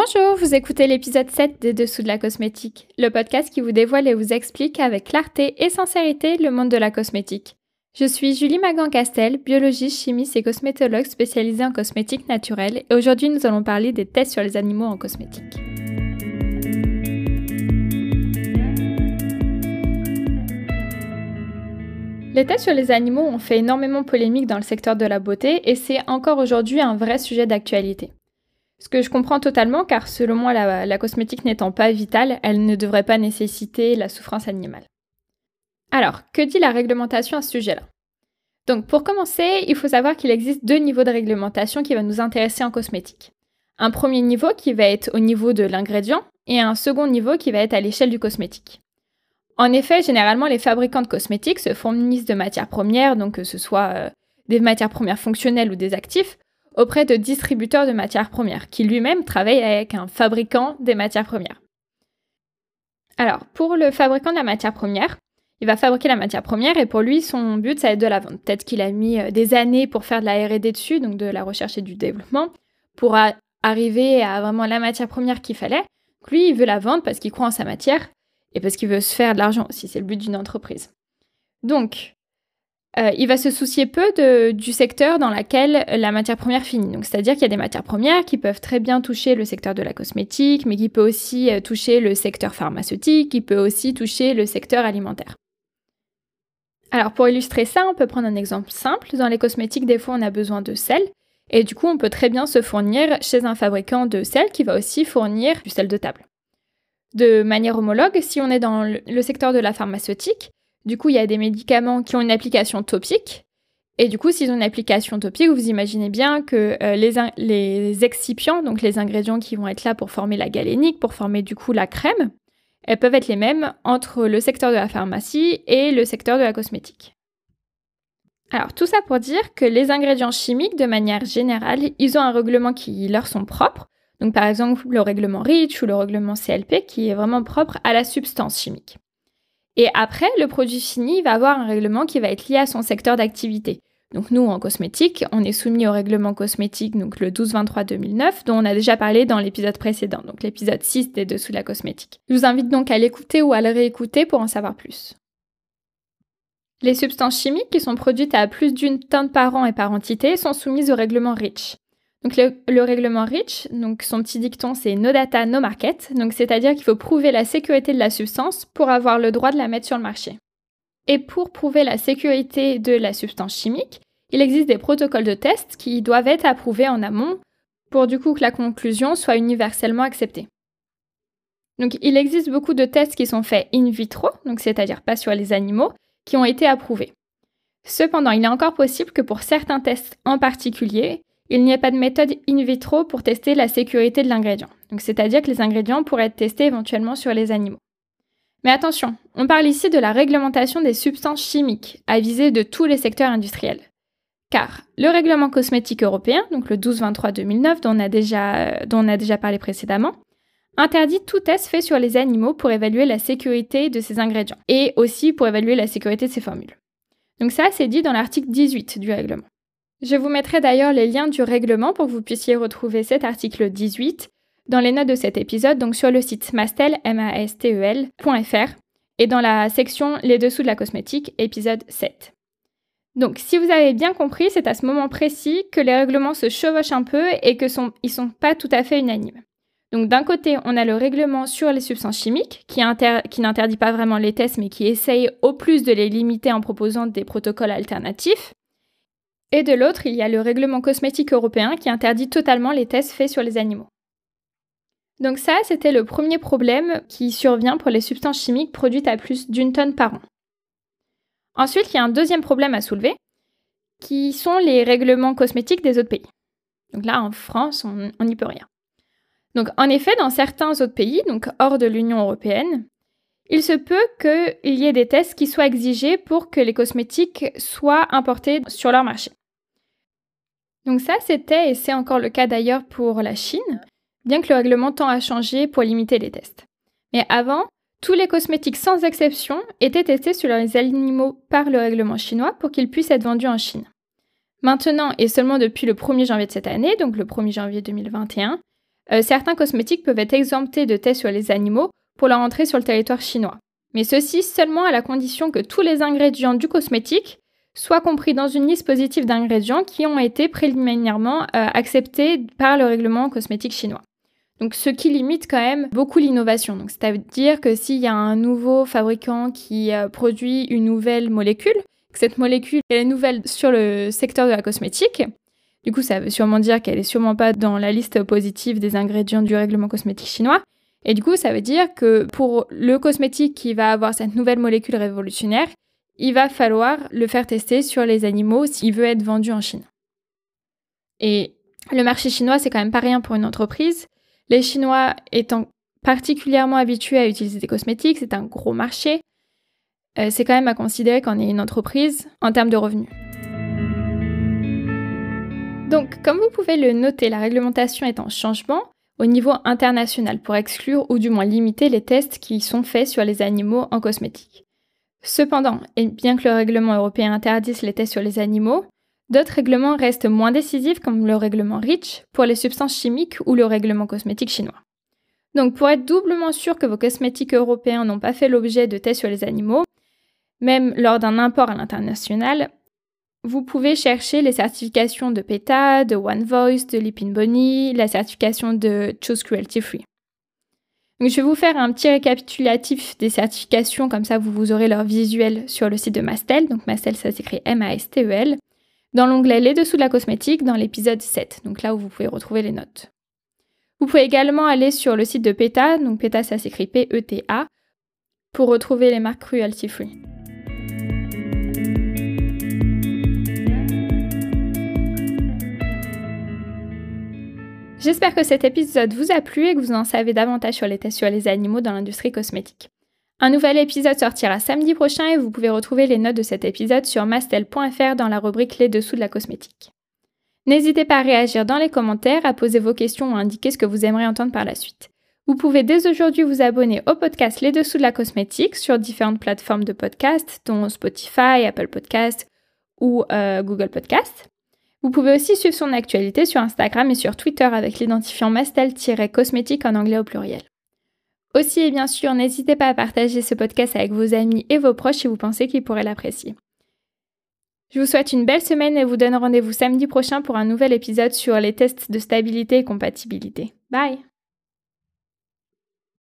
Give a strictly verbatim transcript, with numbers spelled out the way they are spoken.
Bonjour, vous écoutez l'épisode sept des Dessous de la cosmétique, le podcast qui vous dévoile et vous explique avec clarté et sincérité le monde de la cosmétique. Je suis Julie Magan-Castel, biologiste, chimiste et cosmétologue spécialisée en cosmétique naturelle et aujourd'hui nous allons parler des tests sur les animaux en cosmétique. Les tests sur les animaux ont fait énormément polémique dans le secteur de la beauté et c'est encore aujourd'hui un vrai sujet d'actualité. Ce que je comprends totalement car selon moi la, la cosmétique n'étant pas vitale, elle ne devrait pas nécessiter la souffrance animale. Alors, que dit la réglementation à ce sujet-là ? Donc pour commencer, il faut savoir qu'il existe deux niveaux de réglementation qui vont nous intéresser en cosmétique. Un premier niveau qui va être au niveau de l'ingrédient et un second niveau qui va être à l'échelle du cosmétique. En effet, généralement, les fabricants de cosmétiques se fournissent de matières premières, donc que ce soit euh, des matières premières fonctionnelles ou des actifs, auprès de distributeurs de matières premières, qui lui-même travaille avec un fabricant des matières premières. Alors, pour le fabricant de la matière première, il va fabriquer la matière première et pour lui, son but, ça va être de la vendre. Peut-être qu'il a mis des années pour faire de la R et D dessus, donc de la recherche et du développement, pour a- arriver à vraiment la matière première qu'il fallait. Donc lui, il veut la vendre parce qu'il croit en sa matière et parce qu'il veut se faire de l'argent aussi, c'est le but d'une entreprise. Donc, Euh, il va se soucier peu de, du secteur dans lequel la matière première finit. Donc, c'est-à-dire qu'il y a des matières premières qui peuvent très bien toucher le secteur de la cosmétique, mais qui peut aussi euh, toucher le secteur pharmaceutique, qui peut aussi toucher le secteur alimentaire. Alors, pour illustrer ça, on peut prendre un exemple simple. Dans les cosmétiques, des fois, on a besoin de sel. Et du coup, on peut très bien se fournir chez un fabricant de sel qui va aussi fournir du sel de table. De manière homologue, si on est dans le secteur de la pharmaceutique, du coup, il y a des médicaments qui ont une application topique. Et du coup, s'ils ont une application topique, vous imaginez bien que euh, les, in- les excipients, donc les ingrédients qui vont être là pour former la galénique, pour former du coup la crème, elles peuvent être les mêmes entre le secteur de la pharmacie et le secteur de la cosmétique. Alors, tout ça pour dire que les ingrédients chimiques, de manière générale, ils ont un règlement qui leur sont propres. Donc, par exemple, le règlement REACH ou le règlement C L P qui est vraiment propre à la substance chimique. Et après, le produit fini va avoir un règlement qui va être lié à son secteur d'activité. Donc nous, en cosmétique, on est soumis au règlement cosmétique, donc le douze vingt-trois deux mille neuf, dont on a déjà parlé dans l'épisode précédent, donc l'épisode six des Dessous de la cosmétique. Je vous invite donc à l'écouter ou à le réécouter pour en savoir plus. Les substances chimiques qui sont produites à plus d'une tonne par an et par entité sont soumises au règlement REACH. Donc le, le règlement REACH, donc son petit dicton c'est no data, no market, donc c'est-à-dire qu'il faut prouver la sécurité de la substance pour avoir le droit de la mettre sur le marché. Et pour prouver la sécurité de la substance chimique, il existe des protocoles de test qui doivent être approuvés en amont pour du coup que la conclusion soit universellement acceptée. Donc il existe beaucoup de tests qui sont faits in vitro, donc c'est-à-dire pas sur les animaux, qui ont été approuvés. Cependant, il est encore possible que pour certains tests en particulier, il n'y a pas de méthode in vitro pour tester la sécurité de l'ingrédient. Donc, c'est-à-dire que les ingrédients pourraient être testés éventuellement sur les animaux. Mais attention, on parle ici de la réglementation des substances chimiques à viser de tous les secteurs industriels. Car le règlement cosmétique européen, donc le douze vingt-trois deux mille neuf dont on a déjà, dont on a déjà parlé précédemment, interdit tout test fait sur les animaux pour évaluer la sécurité de ces ingrédients et aussi pour évaluer la sécurité de ces formules. Donc ça, c'est dit dans l'article dix-huit du règlement. Je vous mettrai d'ailleurs les liens du règlement pour que vous puissiez retrouver cet article dix-huit dans les notes de cet épisode, donc sur le site mastel, m a s t e l point f r et dans la section Les Dessous de la cosmétique, épisode sept. Donc, si vous avez bien compris, c'est à ce moment précis que les règlements se chevauchent un peu et qu'ils sont, ils sont pas tout à fait unanimes. Donc, d'un côté, on a le règlement sur les substances chimiques qui, inter- qui n'interdit pas vraiment les tests, mais qui essaye au plus de les limiter en proposant des protocoles alternatifs. Et de l'autre, il y a le règlement cosmétique européen qui interdit totalement les tests faits sur les animaux. Donc ça, c'était le premier problème qui survient pour les substances chimiques produites à plus d'une tonne par an. Ensuite, il y a un deuxième problème à soulever, qui sont les règlements cosmétiques des autres pays. Donc là, en France, on n'y peut rien. Donc en effet, dans certains autres pays, donc hors de l'Union européenne, il se peut qu'il y ait des tests qui soient exigés pour que les cosmétiques soient importés sur leur marché. Donc ça, c'était et c'est encore le cas d'ailleurs pour la Chine, bien que le règlement tend à changer pour limiter les tests. Mais avant, tous les cosmétiques sans exception étaient testés sur les animaux par le règlement chinois pour qu'ils puissent être vendus en Chine. Maintenant, et seulement depuis le premier janvier de cette année, donc le premier janvier deux mille vingt et un, euh, certains cosmétiques peuvent être exemptés de tests sur les animaux pour leur entrée sur le territoire chinois. Mais ceci seulement à la condition que tous les ingrédients du cosmétique soient compris dans une liste positive d'ingrédients qui ont été préliminairement euh, acceptés par le règlement cosmétique chinois. Donc, ce qui limite quand même beaucoup l'innovation. Donc, c'est-à-dire que s'il y a un nouveau fabricant qui euh, produit une nouvelle molécule, que cette molécule est nouvelle sur le secteur de la cosmétique, du coup, ça veut sûrement dire qu'elle est sûrement pas dans la liste positive des ingrédients du règlement cosmétique chinois. Et du coup, ça veut dire que pour le cosmétique qui va avoir cette nouvelle molécule révolutionnaire, il va falloir le faire tester sur les animaux s'il veut être vendu en Chine. Et le marché chinois, c'est quand même pas rien pour une entreprise. Les Chinois étant particulièrement habitués à utiliser des cosmétiques, c'est un gros marché. Euh, c'est quand même à considérer qu'on est une entreprise en termes de revenus. Donc, comme vous pouvez le noter, la réglementation est en changement au niveau international pour exclure ou du moins limiter les tests qui sont faits sur les animaux en cosmétique. Cependant, et bien que le règlement européen interdise les tests sur les animaux, d'autres règlements restent moins décisifs comme le règlement REACH pour les substances chimiques ou le règlement cosmétique chinois. Donc pour être doublement sûr que vos cosmétiques européens n'ont pas fait l'objet de tests sur les animaux, même lors d'un import à l'international, vous pouvez chercher les certifications de PETA, de One Voice, de Lip and Bonnie, la certification de Choose Cruelty Free. Donc, je vais vous faire un petit récapitulatif des certifications, comme ça vous, vous aurez leur visuel sur le site de Mastel. Donc Mastel, ça s'écrit M A S T E L. Dans l'onglet Les dessous de la cosmétique, dans l'épisode sept, donc là où vous pouvez retrouver les notes. Vous pouvez également aller sur le site de PETA, donc PETA, ça s'écrit P E T A, pour retrouver les marques cruelty free. J'espère que cet épisode vous a plu et que vous en savez davantage sur les tests sur les animaux dans l'industrie cosmétique. Un nouvel épisode sortira samedi prochain et vous pouvez retrouver les notes de cet épisode sur mastel point f r dans la rubrique Les dessous de la cosmétique. N'hésitez pas à réagir dans les commentaires, à poser vos questions ou à indiquer ce que vous aimeriez entendre par la suite. Vous pouvez dès aujourd'hui vous abonner au podcast Les dessous de la cosmétique sur différentes plateformes de podcast, dont Spotify, Apple Podcasts ou euh, Google Podcasts. Vous pouvez aussi suivre son actualité sur Instagram et sur Twitter avec l'identifiant mastel-cosmétique en anglais au pluriel. Aussi et bien sûr, n'hésitez pas à partager ce podcast avec vos amis et vos proches si vous pensez qu'ils pourraient l'apprécier. Je vous souhaite une belle semaine et vous donne rendez-vous samedi prochain pour un nouvel épisode sur les tests de stabilité et compatibilité. Bye!